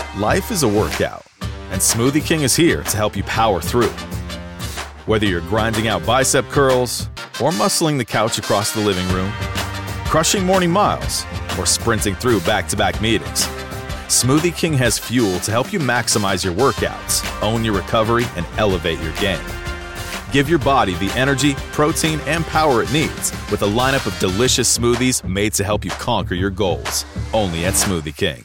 Life is a workout, and Smoothie King is here to help you power through. Whether you're grinding out bicep curls or muscling the couch across the living room, crushing morning miles, or sprinting through back-to-back meetings, Smoothie King has fuel to help you maximize your workouts, own your recovery, and elevate your game. Give your body the energy, protein, and power it needs with a lineup of delicious smoothies made to help you conquer your goals. Only at Smoothie King.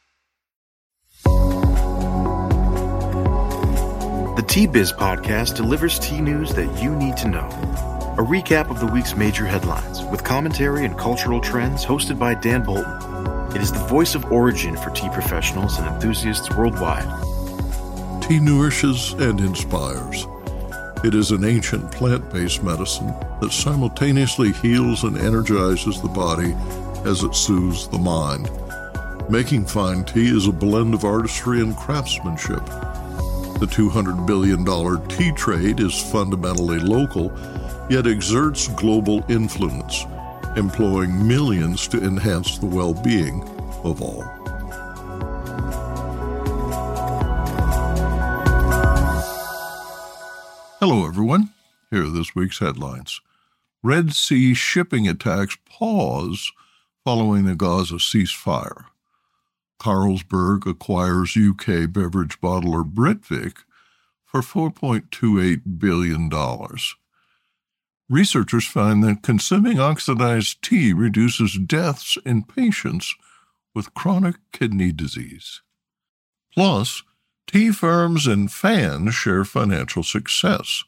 The T-Biz podcast delivers tea news that you need to know. A recap of the week's major headlines with commentary and cultural trends hosted by Dan Bolton. It is the voice of origin for tea professionals and enthusiasts worldwide. Tea nourishes and inspires. It is an ancient plant-based medicine that simultaneously heals and energizes the body as it soothes the mind. Making fine tea is a blend of artistry and craftsmanship. The $200 billion tea trade is fundamentally local, yet exerts global influence, employing millions to enhance the well-being of all. Hello, everyone. Here are this week's headlines. Red Sea shipping attacks pause following the Gaza ceasefire. Carlsberg acquires UK beverage bottler Britvic for $4.28 billion. Researchers find that consuming oxidized tea reduces deaths in patients with chronic kidney disease. Plus, tea firms and fans share financial success.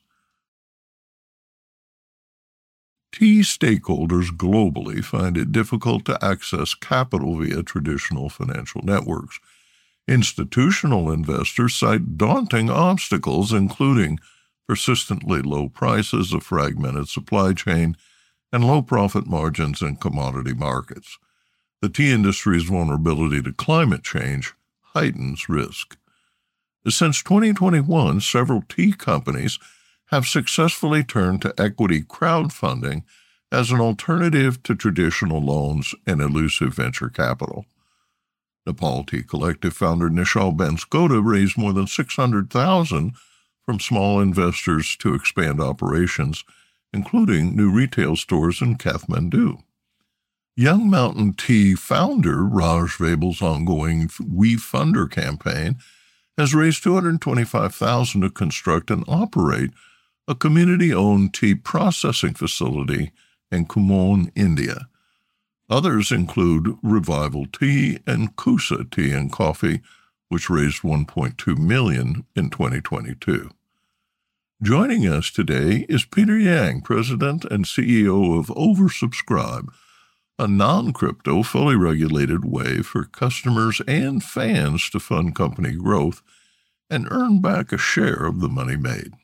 Tea stakeholders globally find it difficult to access capital via traditional financial networks. Institutional investors cite daunting obstacles, including persistently low prices, a fragmented supply chain, and low profit margins in commodity markets. The tea industry's vulnerability to climate change heightens risk. Since 2021, several tea companies have successfully turned to equity crowdfunding as an alternative to traditional loans and elusive venture capital. Nepal Tea Collective founder Nishal Banskota raised more than $600,000 from small investors to expand operations, including new retail stores in Kathmandu. Young Mountain Tea founder Raj Vabel's ongoing We Funder campaign has raised $225,000 to construct and operate a community-owned tea processing facility in Kumon, India. Others include Revival Tea and Kusa Tea and Coffee, which raised $1.2 million in 2022. Joining us today is Peter Yang, President and CEO of Oversubscribe, a non-crypto, fully regulated way for customers and fans to fund company growth and earn back a share of the money made.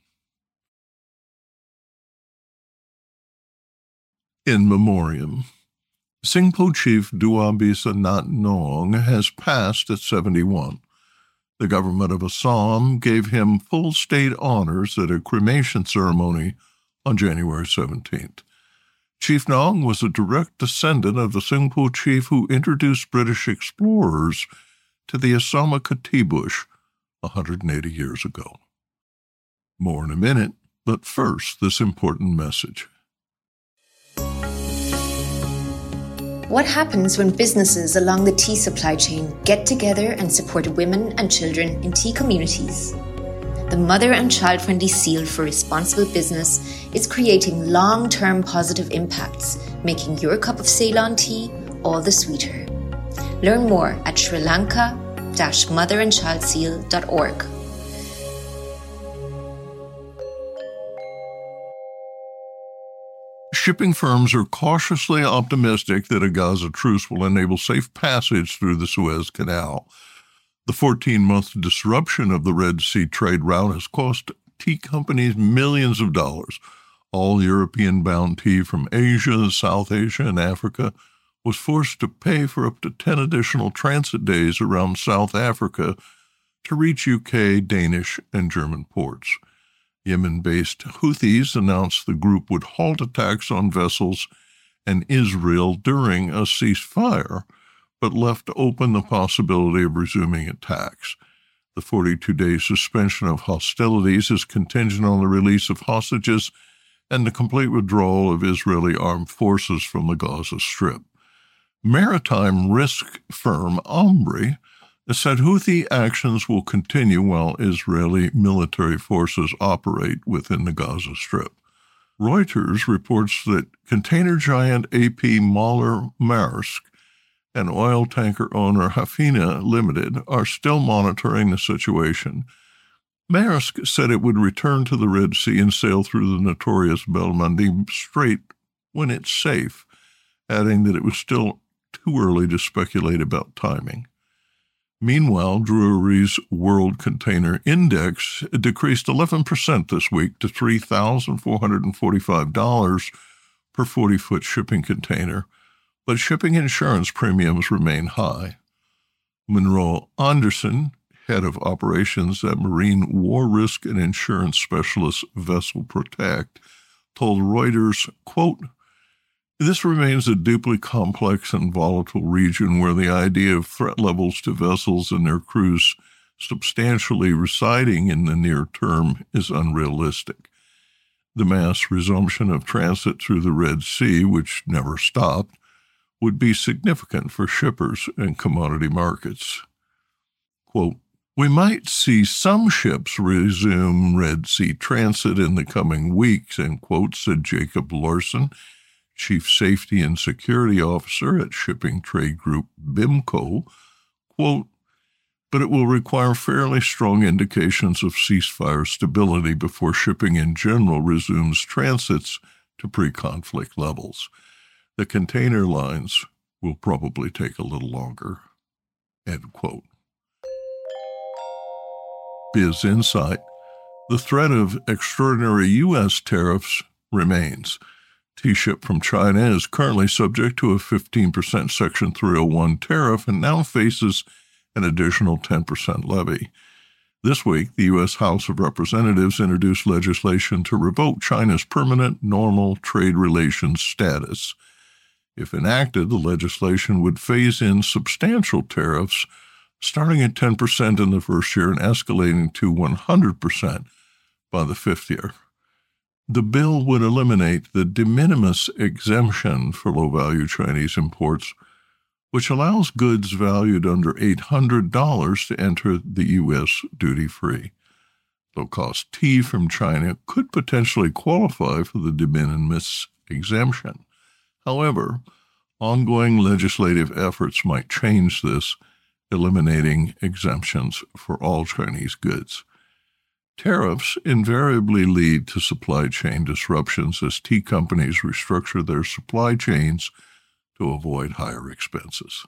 In memoriam, Singpo Chief Duabisa Nat Nong has passed at 71. The government of Assam gave him full state honors at a cremation ceremony on January 17th. Chief Nong was a direct descendant of the Singpo chief who introduced British explorers to the Assama Bush 180 years ago. More in a minute, but first, this important message. What happens when businesses along the tea supply chain get together and support women and children in tea communities? The Mother and Child-Friendly Seal for Responsible Business is creating long-term positive impacts, making your cup of Ceylon tea all the sweeter. Learn more at srilanka-motherandchildseal.org. Shipping firms are cautiously optimistic that a Gaza truce will enable safe passage through the Suez Canal. The 14-month disruption of the Red Sea trade route has cost tea companies millions of dollars. All European-bound tea from Asia, South Asia, and Africa was forced to pay for up to 10 additional transit days around South Africa to reach UK, Danish, and German ports. Yemen-based Houthis announced the group would halt attacks on vessels and Israel during a ceasefire, but left open the possibility of resuming attacks. The 42-day suspension of hostilities is contingent on the release of hostages and the complete withdrawal of Israeli armed forces from the Gaza Strip. Maritime risk firm Omri said Houthi actions will continue while Israeli military forces operate within the Gaza Strip. Reuters reports that container giant AP Moller Maersk and oil tanker owner Hafnia Limited are still monitoring the situation. Maersk said it would return to the Red Sea and sail through the notorious Bab el-Mandeb Strait when it's safe, adding that it was still too early to speculate about timing. Meanwhile, Drewry's World Container Index decreased 11% this week to $3,445 per 40-foot shipping container, but shipping insurance premiums remain high. Monroe Anderson, head of operations at Marine War Risk and Insurance Specialist Vessel Protect, told Reuters, quote, "This remains a deeply complex and volatile region where the idea of threat levels to vessels and their crews substantially residing in the near term is unrealistic. The mass resumption of transit through the Red Sea, which never stopped, would be significant for shippers and commodity markets." Quote, "We might see some ships resume Red Sea transit in the coming weeks," end quote, said Jacob Larson, Chief Safety and Security Officer at shipping trade group BIMCO. Quote, "But it will require fairly strong indications of ceasefire stability before shipping in general resumes transits to pre-conflict levels. The container lines will probably take a little longer." End quote. Biz Insight: the threat of extraordinary U.S. tariffs remains. T-ship from China is currently subject to a 15% Section 301 tariff and now faces an additional 10% levy. This week, the U.S. House of Representatives introduced legislation to revoke China's permanent normal trade relations status. If enacted, the legislation would phase in substantial tariffs, starting at 10% in the first year and escalating to 100% by the fifth year. The bill would eliminate the de minimis exemption for low-value Chinese imports, which allows goods valued under $800 to enter the U.S. duty-free. Low-cost tea from China could potentially qualify for the de minimis exemption. However, ongoing legislative efforts might change this, eliminating exemptions for all Chinese goods. Tariffs invariably lead to supply chain disruptions as tea companies restructure their supply chains to avoid higher expenses.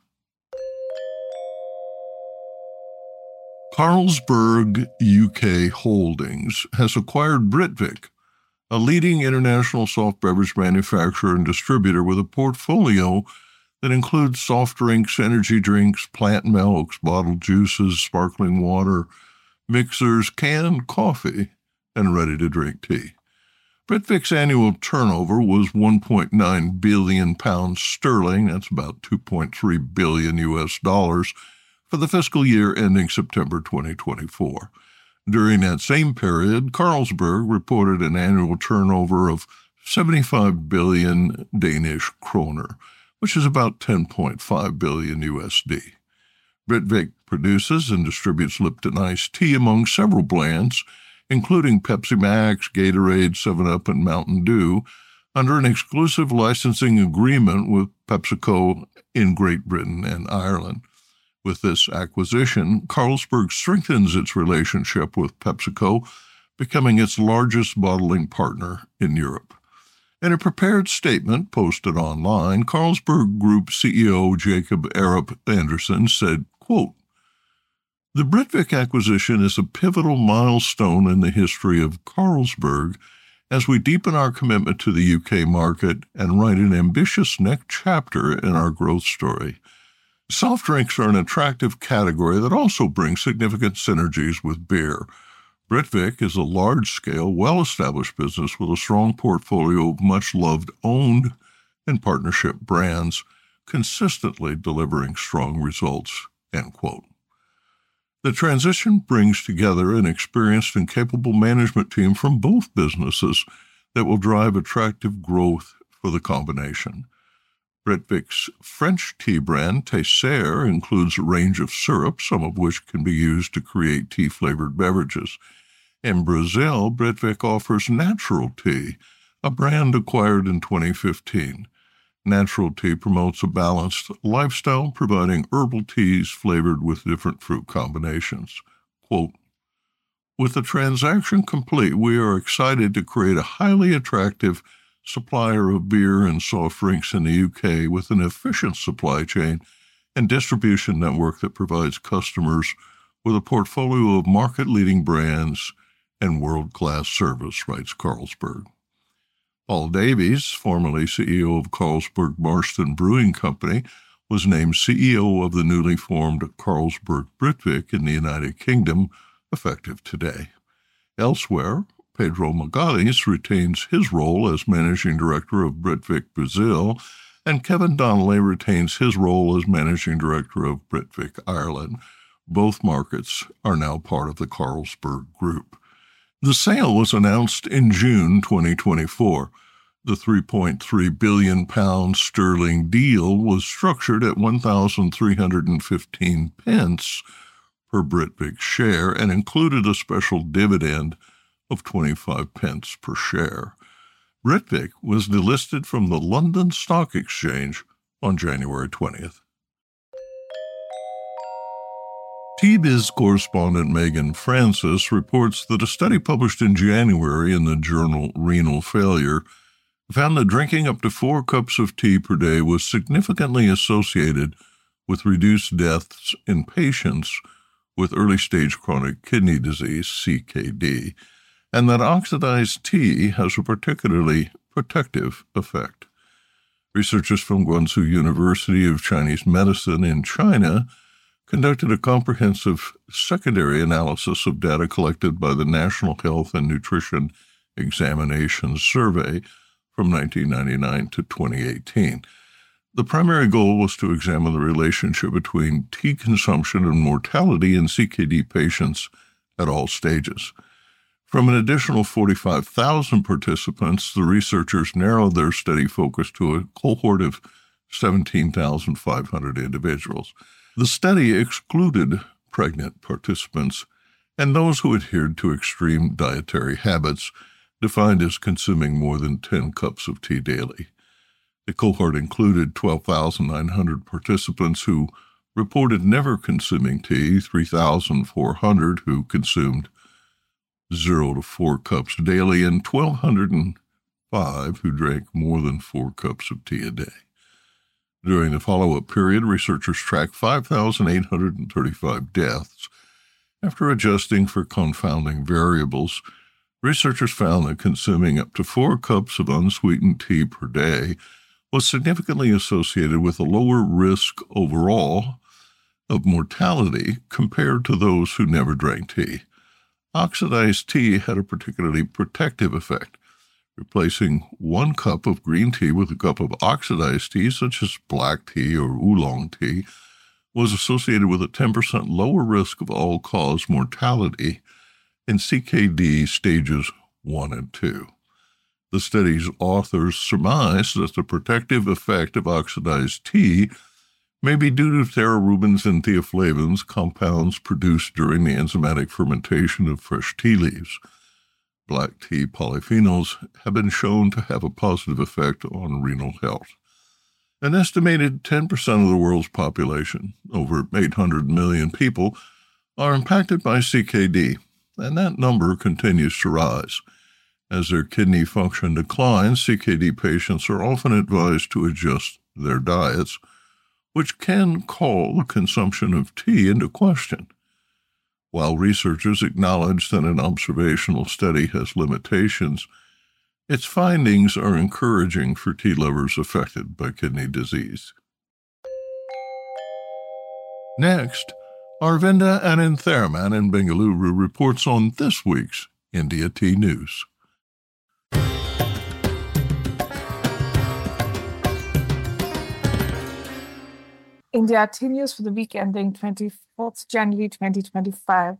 Carlsberg UK Holdings has acquired Britvic, a leading international soft beverage manufacturer and distributor with a portfolio that includes soft drinks, energy drinks, plant milks, bottled juices, sparkling water, mixers, canned coffee, and ready-to-drink tea. Britvic's annual turnover was £1.9 billion sterling, that's about $2.3 billion for the fiscal year ending September 2024. During that same period, Carlsberg reported an annual turnover of 75 billion Danish kroner, which is about $10.5 billion USD. Britvic produces and distributes Lipton iced tea among several brands, including Pepsi Max, Gatorade, 7-Up, and Mountain Dew, under an exclusive licensing agreement with PepsiCo in Great Britain and Ireland. With this acquisition, Carlsberg strengthens its relationship with PepsiCo, becoming its largest bottling partner in Europe. In a prepared statement posted online, Carlsberg Group CEO Jacob Arup Anderson said, quote, "The Britvic acquisition is a pivotal milestone in the history of Carlsberg as we deepen our commitment to the UK market and write an ambitious next chapter in our growth story. Soft drinks are an attractive category that also brings significant synergies with beer. Britvic is a large-scale, well-established business with a strong portfolio of much-loved owned and partnership brands, consistently delivering strong results, end quote. The transition brings together an experienced and capable management team from both businesses that will drive attractive growth for the combination. Britvic's French tea brand, Tesser, includes a range of syrups, some of which can be used to create tea-flavored beverages. In Brazil, Britvic offers Natural Tea, a brand acquired in 2015. Natural Tea promotes a balanced lifestyle, providing herbal teas flavored with different fruit combinations. Quote, with the transaction complete, we are excited to create a highly attractive supplier of beer and soft drinks in the UK with an efficient supply chain and distribution network that provides customers with a portfolio of market-leading brands and world-class service, writes Carlsberg. Paul Davies, formerly CEO of Carlsberg Marston Brewing Company, was named CEO of the newly formed Carlsberg Britvic in the United Kingdom, effective today. Elsewhere, Pedro Magalhães retains his role as Managing Director of Britvic Brazil, and Kevin Donnelly retains his role as Managing Director of Britvic Ireland. Both markets are now part of the Carlsberg Group. The sale was announced in June 2024. The £3.3 billion sterling deal was structured at 1,315 pence per Britvic share and included a special dividend of 25 pence per share. Britvic was delisted from the London Stock Exchange on January 20th. TBiz correspondent Megan Francis reports that a study published in January in the journal Renal Failure found that drinking up to 4 cups of tea per day was significantly associated with reduced deaths in patients with early-stage chronic kidney disease, CKD, and that oxidized tea has a particularly protective effect. Researchers from Guangzhou University of Chinese Medicine in China conducted a comprehensive secondary analysis of data collected by the National Health and Nutrition Examinations Survey from 1999 to 2018. The primary goal was to examine the relationship between tea consumption and mortality in CKD patients at all stages. From an additional 45,000 participants, the researchers narrowed their study focus to a cohort of 17,500 individuals. The study excluded pregnant participants and those who adhered to extreme dietary habits, defined as consuming more than 10 cups of tea daily. The cohort included 12,900 participants who reported never consuming tea, 3,400 who consumed 0 to 4 cups daily, and 1,205 who drank more than 4 cups of tea a day. During the follow-up period, researchers tracked 5,835 deaths. After adjusting for confounding variables, researchers found that consuming up to 4 cups of unsweetened tea per day was significantly associated with a lower risk overall of mortality compared to those who never drank tea. Oxidized tea had a particularly protective effect. Replacing 1 cup of green tea with a cup of oxidized tea, such as black tea or oolong tea, was associated with a 10% lower risk of all-cause mortality in CKD stages 1 and 2. The study's authors surmised that the protective effect of oxidized tea may be due to therarubins and theaflavins, compounds produced during the enzymatic fermentation of fresh tea leaves. Black tea polyphenols have been shown to have a positive effect on renal health. An estimated 10% of the world's population, over 800 million people, are impacted by CKD, and that number continues to rise. As their kidney function declines, CKD patients are often advised to adjust their diets, which can call the consumption of tea into question. While researchers acknowledge that an observational study has limitations, its findings are encouraging for tea lovers affected by kidney disease. Next, Arvinda Anantharaman in Bengaluru reports on this week's India Tea News. India tea news for the week ending 24th January 2025.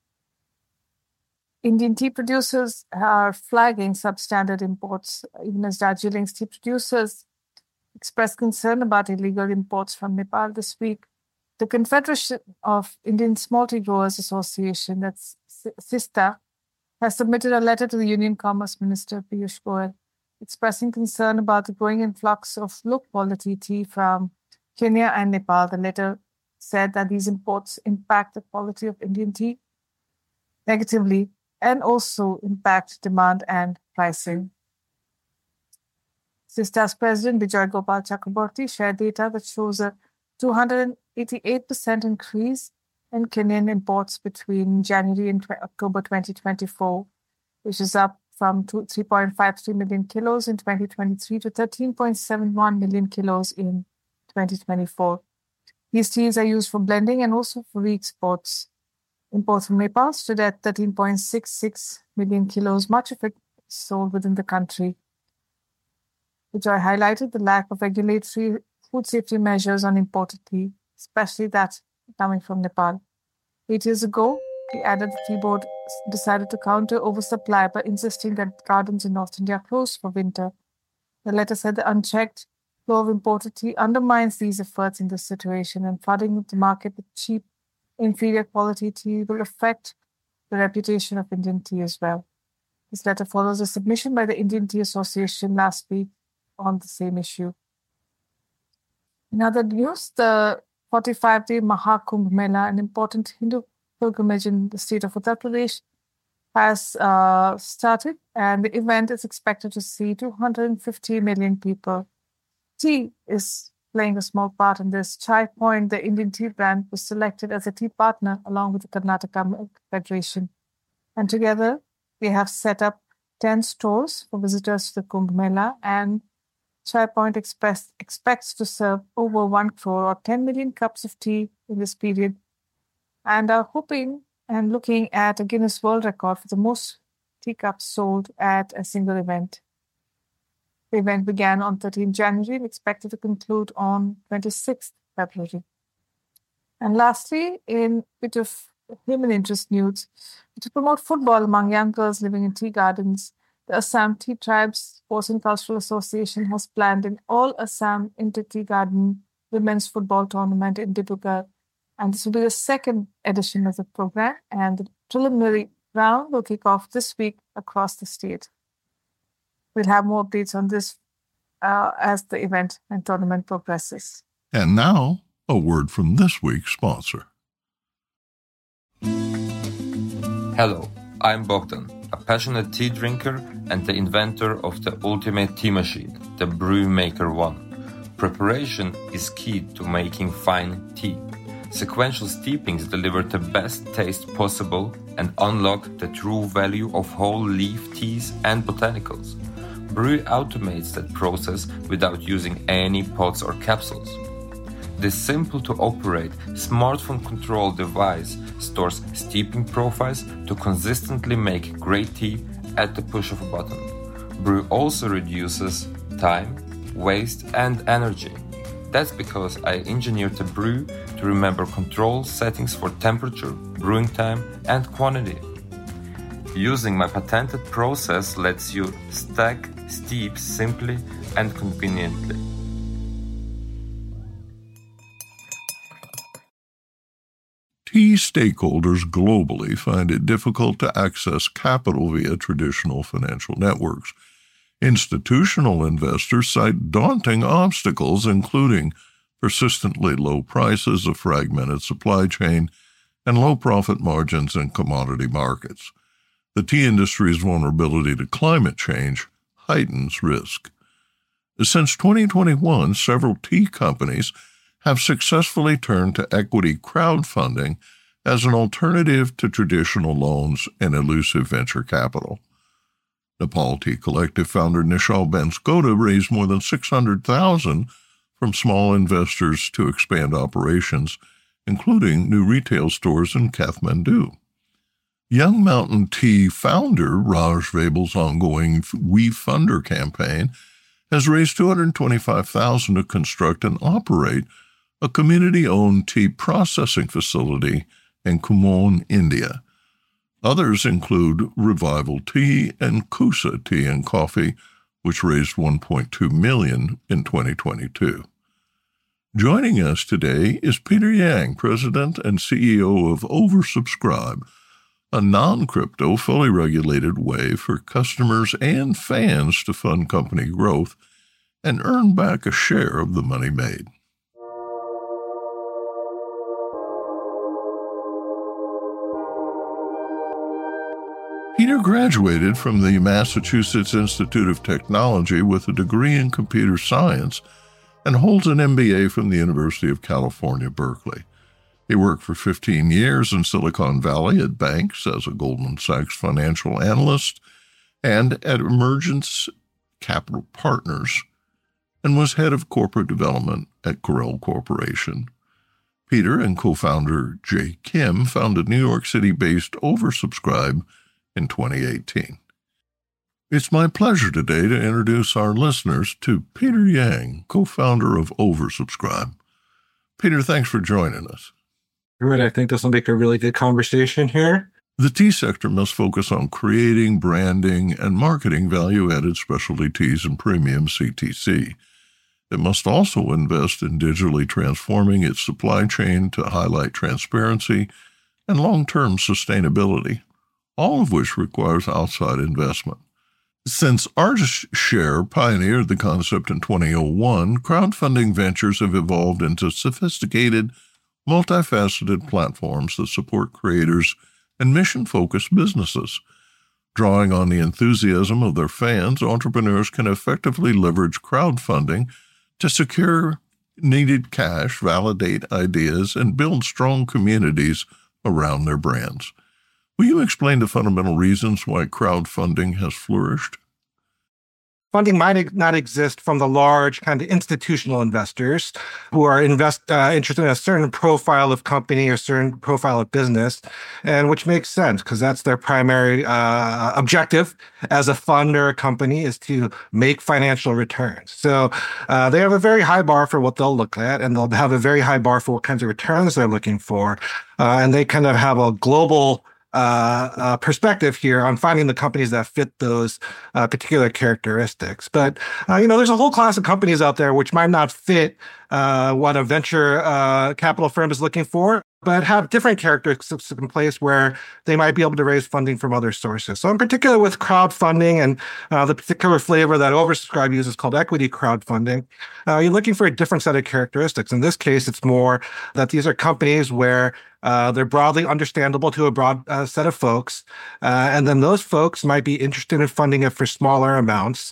Indian tea producers are flagging substandard imports, even as Darjeeling's tea producers expressed concern about illegal imports from Nepal this week. The Confederation of Indian Small Tea Growers Association, that's SISTA, has submitted a letter to the Union Commerce Minister Piyush Goyal, expressing concern about the growing influx of low-quality tea from Kenya and Nepal. The letter said that these imports impact the quality of Indian tea negatively and also impact demand and pricing. SISTA's president Bijoy Gopal Chakraborty shared data that shows a 288% increase in Kenyan imports between January and October 2024, which is up from 3.53 million kilos in 2023 to 13.71 million kilos in 2024. These teas are used for blending and also for re-exports. Imports from Nepal stood at 13.66 million kilos, much of it sold within the country. Bijoy highlighted the lack of regulatory food safety measures on imported tea, especially that coming from Nepal. 8 years ago, he added the tea board decided to counter oversupply by insisting that gardens in North India closed for winter. The letter said the unchecked flow of imported tea undermines these efforts in this situation, and flooding the market with cheap, inferior quality tea will affect the reputation of Indian tea as well. This letter follows a submission by the Indian Tea Association last week on the same issue. In other news, the 45-day Mahakumbh Mela, an important Hindu pilgrimage in the state of Uttar Pradesh, has started, and the event is expected to see 250 million people. Tea is playing a small part in this. Chai Point, the Indian tea brand, was selected as a tea partner along with the Karnataka Milk Federation. And together, they have set up 10 stores for visitors to the Kumbh Mela, and Chai Point expects to serve over 1 crore or 10 million cups of tea in this period, and are hoping and looking at a Guinness World Record for the most teacups sold at a single event. The event began on 13 January and expected to conclude on 26th February. And lastly, in a bit of human interest news, to promote football among young girls living in tea gardens, the Assam Tea Tribes Sports and Cultural Association has planned an all-Assam inter-tea garden women's football tournament in Dibrugarh. And this will be the second edition of the program, and the preliminary round will kick off this week across the state. We'll have more updates on this as the event and tournament progresses. And now, a word from this week's sponsor. Hello, I'm Bogdan, a passionate tea drinker and the inventor of the ultimate tea machine, the Brewmaker One. Preparation is key to making fine tea. Sequential steepings deliver the best taste possible and unlock the true value of whole leaf teas and botanicals. Brew automates that process without using any pots or capsules. This simple-to-operate, smartphone-controlled device stores steeping profiles to consistently make great tea at the push of a button. Brew also reduces time, waste, and energy. That's because I engineered the brew to remember control settings for temperature, brewing time, and quantity. Using my patented process lets you stack steep simply and conveniently. Tea stakeholders globally find it difficult to access capital via traditional financial networks. Institutional investors cite daunting obstacles, including persistently low prices, a fragmented supply chain, and low profit margins in commodity markets. The tea industry's vulnerability to climate change heightens risk. Since 2021, several tea companies have successfully turned to equity crowdfunding as an alternative to traditional loans and elusive venture capital. Nepal Tea Collective founder Nishal Banskota raised more than $600,000 from small investors to expand operations, including new retail stores in Kathmandu. Young Mountain Tea founder Raj Vabel's ongoing We Funder campaign has raised $225,000 to construct and operate a community-owned tea processing facility in Kumon, India. Others include Revival Tea and Kusa Tea and Coffee, which raised $1.2 million in 2022. Joining us today is Peter Yang, President and CEO of Oversubscribe, a non-crypto, fully regulated way for customers and fans to fund company growth and earn back a share of the money made. Peter graduated from the Massachusetts Institute of Technology with a degree in computer science and holds an MBA from the University of California, Berkeley. He worked for 15 years in Silicon Valley at banks as a Goldman Sachs financial analyst and at Emergence Capital Partners, and was head of corporate development at Corel Corporation. Peter and co-founder Jay Kim founded New York City-based Oversubscribe in 2018. It's my pleasure today to introduce our listeners to Peter Yang, co-founder of Oversubscribe. Peter, thanks for joining us. Good. I think this will make a really good conversation here. The tea sector must focus on creating, branding, and marketing value-added specialty teas and premium CTC. It must also invest in digitally transforming its supply chain to highlight transparency and long-term sustainability, all of which requires outside investment. Since ArtistShare pioneered the concept in 2001, crowdfunding ventures have evolved into sophisticated, multifaceted platforms that support creators and mission-focused businesses. Drawing on the enthusiasm of their fans, entrepreneurs can effectively leverage crowdfunding to secure needed cash, validate ideas, and build strong communities around their brands. Will you explain the fundamental reasons why crowdfunding has flourished? Funding might not exist from the large kind of institutional investors who are interested in a certain profile of company or certain profile of business, and which makes sense because that's their primary objective as a fund or a company is to make financial returns. So they have a very high bar for what they'll look at, and they'll have a very high bar for what kinds of returns they're looking for, and they kind of have a global perspective here on finding the companies that fit those particular characteristics. But, there's a whole class of companies out there which might not fit what a venture capital firm is looking for, but have different characteristics in place where they might be able to raise funding from other sources. So in particular with crowdfunding and the particular flavor that Oversubscribe uses called equity crowdfunding, you're looking for a different set of characteristics. In this case, it's more that these are companies where they're broadly understandable to a broad set of folks. And then those folks might be interested in funding it for smaller amounts.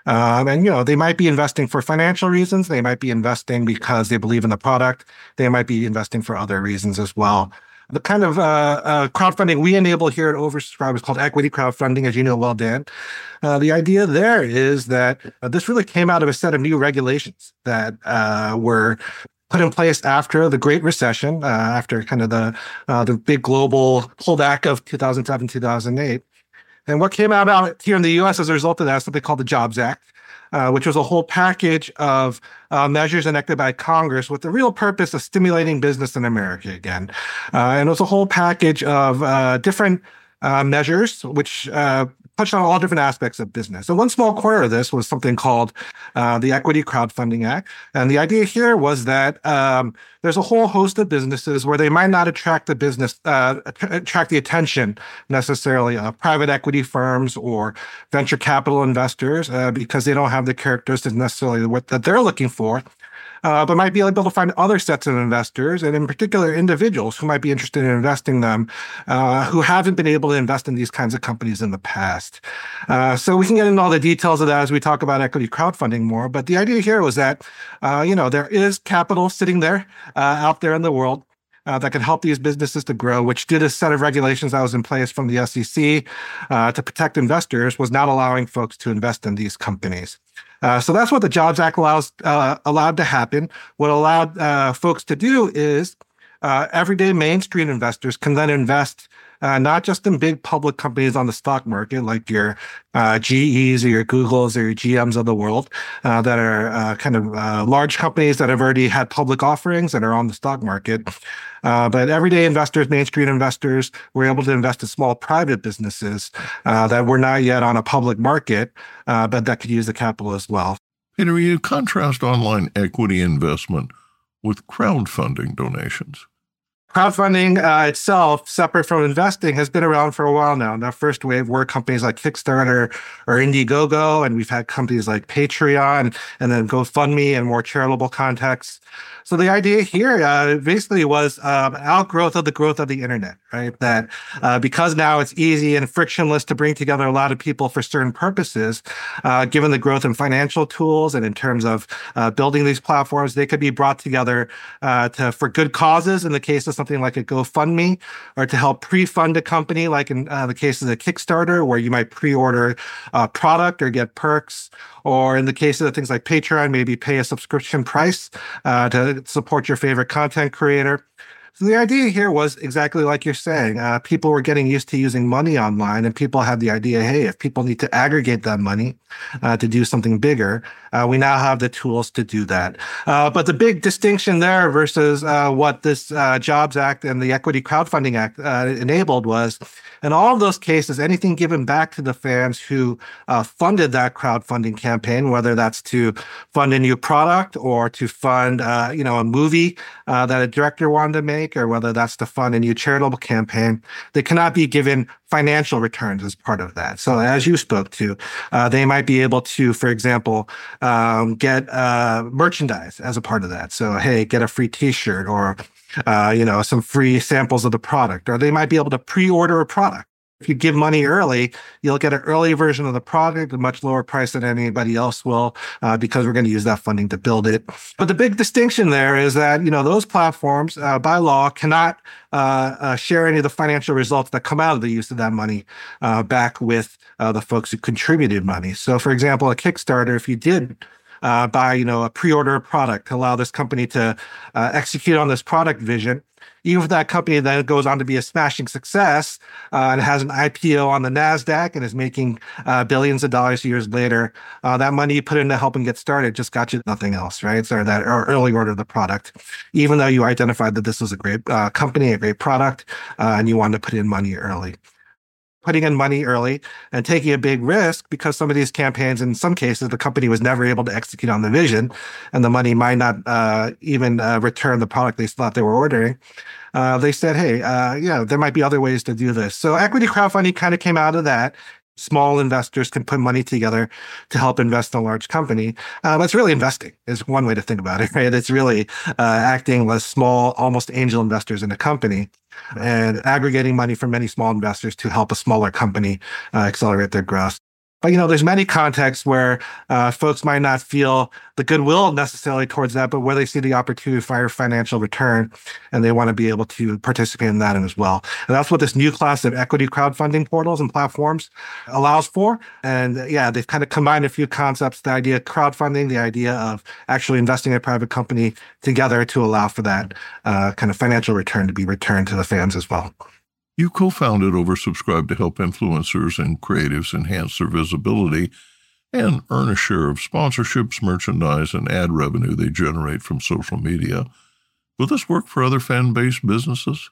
They might be investing for financial reasons. They might be investing because they believe in the product. They might be investing for other reasons as well. The kind of crowdfunding we enable here at Oversubscribe is called equity crowdfunding, as you know well, Dan. The idea there is that this really came out of a set of new regulations that were put in place after the Great Recession, after kind of the big global pullback of 2007, 2008. And what came out here in the U.S. as a result of that is something called the Jobs Act, which was a whole package of measures enacted by Congress with the real purpose of stimulating business in America again. And it was a whole package of different measures which touched on all different aspects of business. And one small corner of this was something called the Equity Crowdfunding Act. And the idea here was that there's a whole host of businesses where they might not attract the attention necessarily of private equity firms or venture capital investors because they don't have the characteristics necessarily that they're looking for. But might be able to find other sets of investors, and in particular individuals who might be interested in investing them, who haven't been able to invest in these kinds of companies in the past. So we can get into all the details of that as we talk about equity crowdfunding more. But the idea here was that, there is capital sitting there out there in the world that can help these businesses to grow, which did a set of regulations that was in place from the SEC to protect investors, was not allowing folks to invest in these companies. So that's what the Jobs Act allowed to happen. What allowed folks to do is everyday Main Street investors can then invest not just in big public companies on the stock market, like your GEs or your Googles or your GMs of the world, that are kind of large companies that have already had public offerings and are on the stock market. But everyday investors, Main Street investors, were able to invest in small private businesses that were not yet on a public market, but that could use the capital as well. Peter, you contrast online equity investment with crowdfunding donations. Crowdfunding itself, separate from investing, has been around for a while now. And the first wave were companies like Kickstarter or Indiegogo, and we've had companies like Patreon and then GoFundMe and more charitable contexts. So the idea here basically was outgrowth of the growth of the internet, right? That because now it's easy and frictionless to bring together a lot of people for certain purposes, given the growth in financial tools and in terms of building these platforms, they could be brought together for good causes in the case of something like a GoFundMe, or to help pre-fund a company, like in the case of the Kickstarter, where you might pre-order a product or get perks, or in the case of things like Patreon, maybe pay a subscription price to support your favorite content creator. So the idea here was exactly like you're saying. People were getting used to using money online, and people had the idea, hey, if people need to aggregate that money to do something bigger, we now have the tools to do that. But the big distinction there versus what this Jobs Act and the Equity Crowdfunding Act enabled was, in all of those cases, anything given back to the fans who funded that crowdfunding campaign, whether that's to fund a new product or to fund a movie that a director wanted to make, or whether that's to fund a new charitable campaign, they cannot be given financial returns as part of that. So as you spoke to, they might be able to, for example, get merchandise as a part of that. So, hey, get a free T-shirt or some free samples of the product, or they might be able to pre-order a product. If you give money early, you'll get an early version of the product at a much lower price than anybody else will, because we're going to use that funding to build it. But the big distinction there is that, those platforms by law cannot share any of the financial results that come out of the use of that money back with the folks who contributed money. So, for example, a Kickstarter, if you did buy, a pre-order product to allow this company to execute on this product vision, even if that company then goes on to be a smashing success and has an IPO on the NASDAQ and is making billions of dollars years later, that money you put in to help them get started just got you nothing else, right? So that early order of the product, even though you identified that this was a great company, a great product, and you wanted to put in money early. Putting in money early and taking a big risk, because some of these campaigns, in some cases, the company was never able to execute on the vision, and the money might not even return the product they thought they were ordering. They said, hey, there might be other ways to do this. So equity crowdfunding kind of came out of that. Small investors can put money together to help invest in a large company. But it's really investing is one way to think about it, right? It's really acting as small, almost angel investors in a company, and aggregating money from many small investors to help a smaller company accelerate their growth. But, there's many contexts where folks might not feel the goodwill necessarily towards that, but where they see the opportunity for financial return, and they want to be able to participate in that as well. And that's what this new class of equity crowdfunding portals and platforms allows for. And they've kind of combined a few concepts, the idea of crowdfunding, the idea of actually investing in a private company together to allow for that kind of financial return to be returned to the fans as well. You co-founded Oversubscribe to help influencers and creatives enhance their visibility and earn a share of sponsorships, merchandise, and ad revenue they generate from social media. Will this work for other fan-based businesses?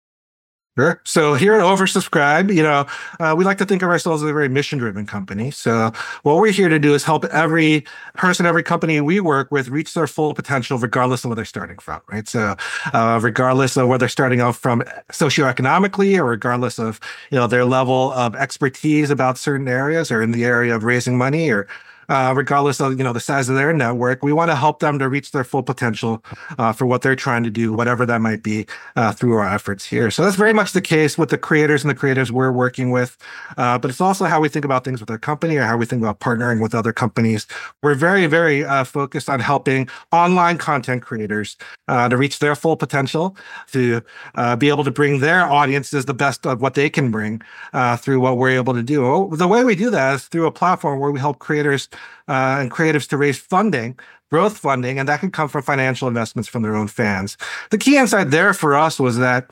Sure. So here at Oversubscribe, we like to think of ourselves as a very mission-driven company. So what we're here to do is help every person, every company we work with reach their full potential, regardless of where they're starting from, right? So regardless of where they're starting out from socioeconomically, or regardless of, their level of expertise about certain areas, or in the area of raising money, or regardless of, the size of their network, we want to help them to reach their full potential for what they're trying to do, whatever that might be, through our efforts here. So that's very much the case with the creators and the creatives we're working with. But it's also how we think about things with our company, or how we think about partnering with other companies. We're very, very focused on helping online content creators to reach their full potential, to be able to bring their audiences the best of what they can bring through what we're able to do. The way we do that is through a platform where we help creators and creatives to raise funding growth funding, and that could come from financial investments from their own fans. The key insight there for us was that,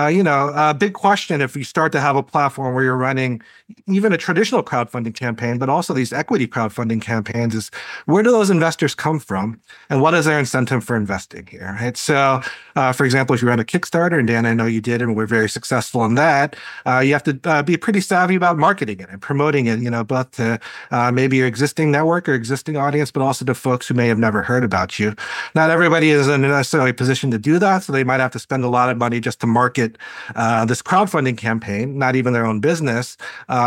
a big question if you start to have a platform where you're running even a traditional crowdfunding campaign, but also these equity crowdfunding campaigns is, where do those investors come from? And what is their incentive for investing here, right? So, for example, if you run a Kickstarter, and Dan, I know you did, and we're very successful in that, you have to be pretty savvy about marketing it and promoting it, both to maybe your existing network or existing audience, but also to folks who may have never heard about you. Not everybody is in necessarily a position to do that, so they might have to spend a lot of money just to market this crowdfunding campaign, not even their own business,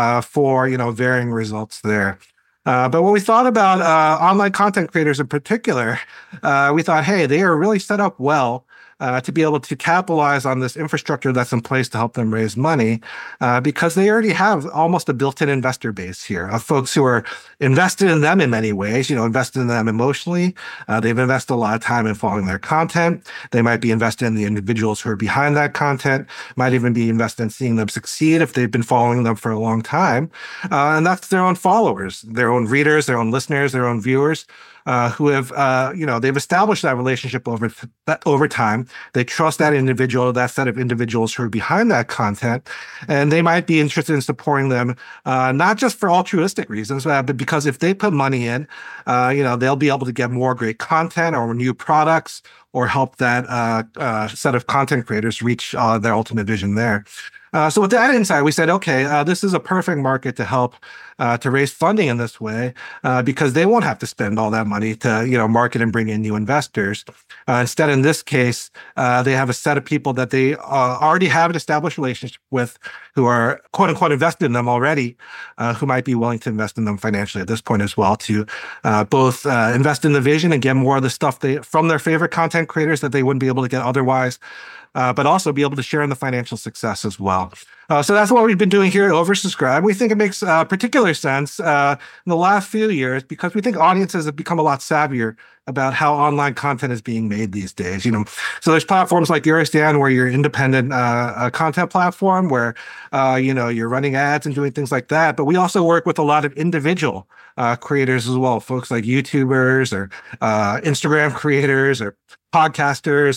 for varying results there. But when we thought about online content creators in particular, we thought, hey, they are really set up well to be able to capitalize on this infrastructure that's in place to help them raise money, because they already have almost a built-in investor base here of folks who are invested in them in many ways, invested in them emotionally. They've invested a lot of time in following their content. They might be invested in the individuals who are behind that content, might even be invested in seeing them succeed if they've been following them for a long time. And that's their own followers, their own readers, their own listeners, their own viewers. Who have, they've established that relationship over time. They trust that individual, that set of individuals who are behind that content, and they might be interested in supporting them, not just for altruistic reasons, but because if they put money in, they'll be able to get more great content or new products or help that set of content creators reach their ultimate vision there. So with that insight, we said, okay, this is a perfect market to help to raise funding in this way, because they won't have to spend all that money to market and bring in new investors. Instead, in this case, they have a set of people that they already have an established relationship with, who are quote unquote invested in them already, who might be willing to invest in them financially at this point as well, to both invest in the vision and get more of the stuff from their favorite content creators that they wouldn't be able to get otherwise. But also be able to share in the financial success as well. So that's what we've been doing here at Oversubscribe. We think it makes particular sense in the last few years because we think audiences have become a lot savvier about how online content is being made these days. So there's platforms like yours, Dan, where you're independent content platform where you're running ads and doing things like that. But we also work with a lot of individual creators as well, folks like YouTubers or Instagram creators or podcasters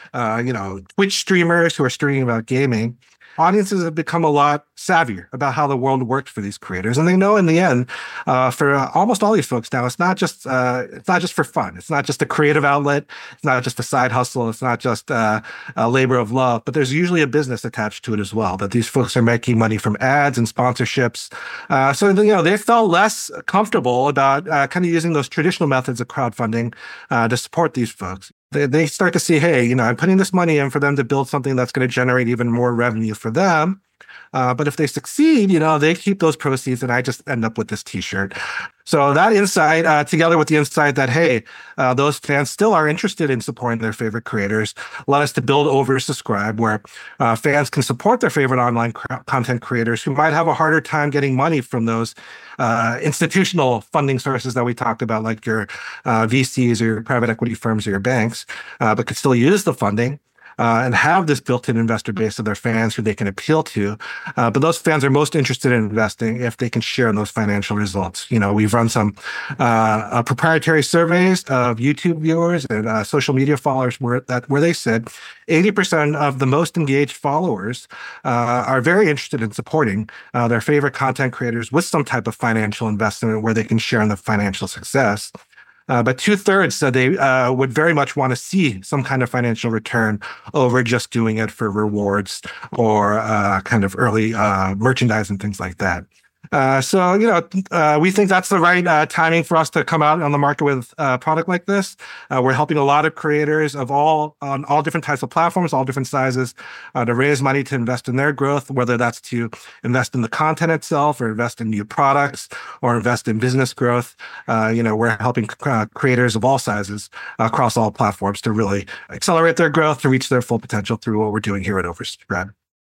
or Twitch streamers who are streaming about gaming. Audiences have become a lot savvier about how the world works for these creators, and they know in the end, for almost all these folks now, it's not just for fun. It's not just a creative outlet. It's not just a side hustle. It's not just a labor of love. But there's usually a business attached to it as well. That these folks are making money from ads and sponsorships. So they felt less comfortable about kind of using those traditional methods of crowdfunding to support these folks. They start to see, hey, I'm putting this money in for them to build something that's going to generate even more revenue for them. But if they succeed, they keep those proceeds and I just end up with this t-shirt. So that insight, together with the insight that, hey, those fans still are interested in supporting their favorite creators, led us to build Oversubscribe, where fans can support their favorite online content creators who might have a harder time getting money from those institutional funding sources that we talked about, like your VCs or your private equity firms or your banks, but could still use the funding. And have this built-in investor base of their fans who they can appeal to. But those fans are most interested in investing if they can share in those financial results. We've run some proprietary surveys of YouTube viewers and social media followers where they said 80% of the most engaged followers are very interested in supporting their favorite content creators with some type of financial investment where they can share in the financial success. But 2/3 said they would very much want to see some kind of financial return over just doing it for rewards or kind of early merchandise and things like that. So we think that's the right timing for us to come out on the market with a product like this. We're helping a lot of creators on all different types of platforms, all different sizes, to raise money to invest in their growth, whether that's to invest in the content itself or invest in new products or invest in business growth. We're helping creators of all sizes across all platforms to really accelerate their growth, to reach their full potential through what we're doing here at Oversubscribe.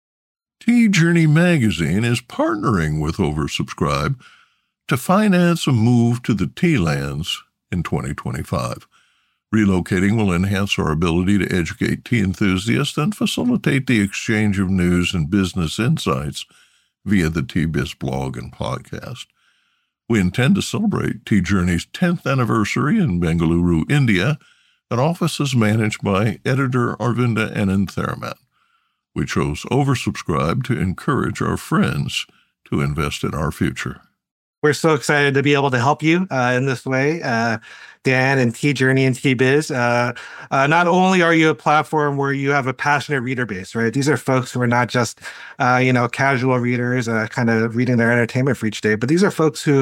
T-Journey Magazine is partnering with Oversubscribe to finance a move to the T-Lands in 2025. Relocating will enhance our ability to educate tea enthusiasts and facilitate the exchange of news and business insights via the T-Biz blog and podcast. We intend to celebrate Tea Journey's 10th anniversary in Bengaluru, India, an office managed by editor Arvinda Anantharaman. We chose Oversubscribe to encourage our friends to invest in our future. We're so excited to be able to help you in this way, Dan and Tea Journey and Tea Biz. Not only are you a platform where you have a passionate reader base, right? These are folks who are not just, casual readers, kind of reading their entertainment for each day, but these are folks who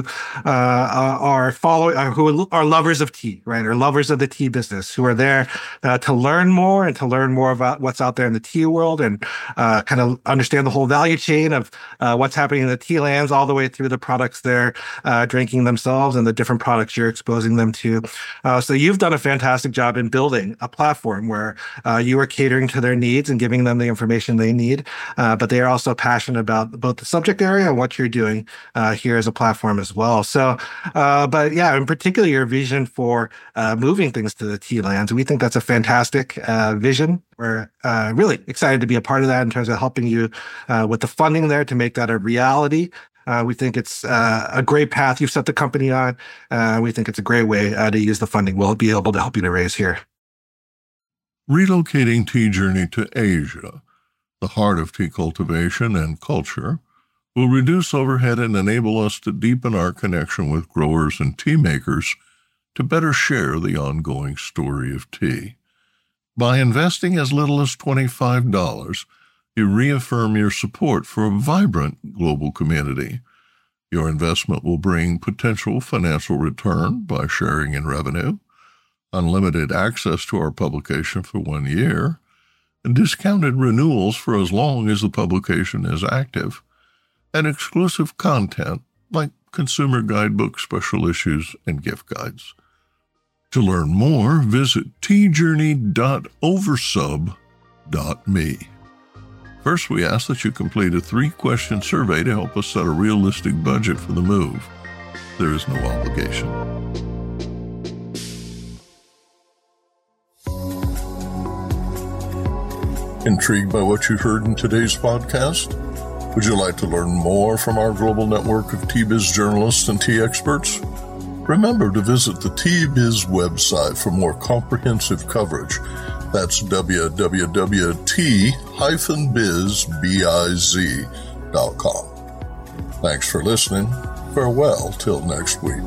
who are lovers of tea, right? Or lovers of the tea business, who are there to learn more about what's out there in the tea world and kind of understand the whole value chain of what's happening in the tea lands all the way through the products they're drinking themselves and the different products you're exposing them to. So you've done a fantastic job in building a platform where you are catering to their needs and giving them the information they need, but they are also passionate about both the subject area and what you're doing here as a platform as well. So, but yeah, in particular, your vision for moving things to the tea lands, we think that's a fantastic vision. We're really excited to be a part of that in terms of helping you with the funding there to make that a reality. We think it's a great path you've set the company on. We think it's a great way to use the funding we'll be able to help you to raise here. Relocating Tea Journey to Asia, the heart of tea cultivation and culture, will reduce overhead and enable us to deepen our connection with growers and tea makers to better share the ongoing story of tea. By investing as little as $25, you reaffirm your support for a vibrant global community. Your investment will bring potential financial return by sharing in revenue, unlimited access to our publication for 1 year, and discounted renewals for as long as the publication is active, and exclusive content like consumer guidebooks, special issues, and gift guides. To learn more, visit teajourney.oversub.me. First, we ask that you complete a 3-question survey to help us set a realistic budget for the move. There is no obligation. Intrigued by what you heard in today's podcast? Would you like to learn more from our global network of Tea Biz journalists and tea experts? Remember to visit the Tea Biz website for more comprehensive coverage. That's www.tea-biz.com. Thanks for listening. Farewell till next week.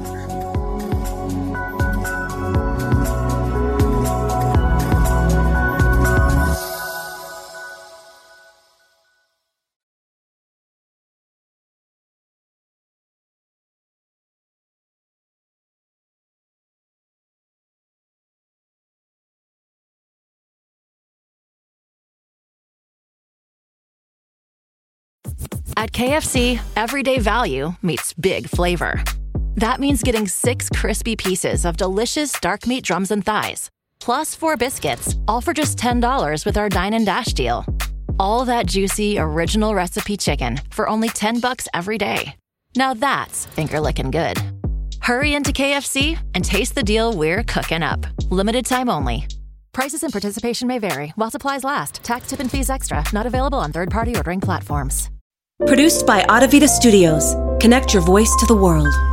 At KFC, everyday value meets big flavor. That means getting 6 crispy pieces of delicious dark meat drums and thighs, plus 4 biscuits, all for just $10 with our Dine and Dash deal. All that juicy, original recipe chicken for only $10 every day. Now that's finger-licking good. Hurry into KFC and taste the deal we're cooking up. Limited time only. Prices and participation may vary while supplies last. Tax, tip, and fees extra. Not available on third-party ordering platforms. Produced by Audavita Studios. Connect your voice to the world.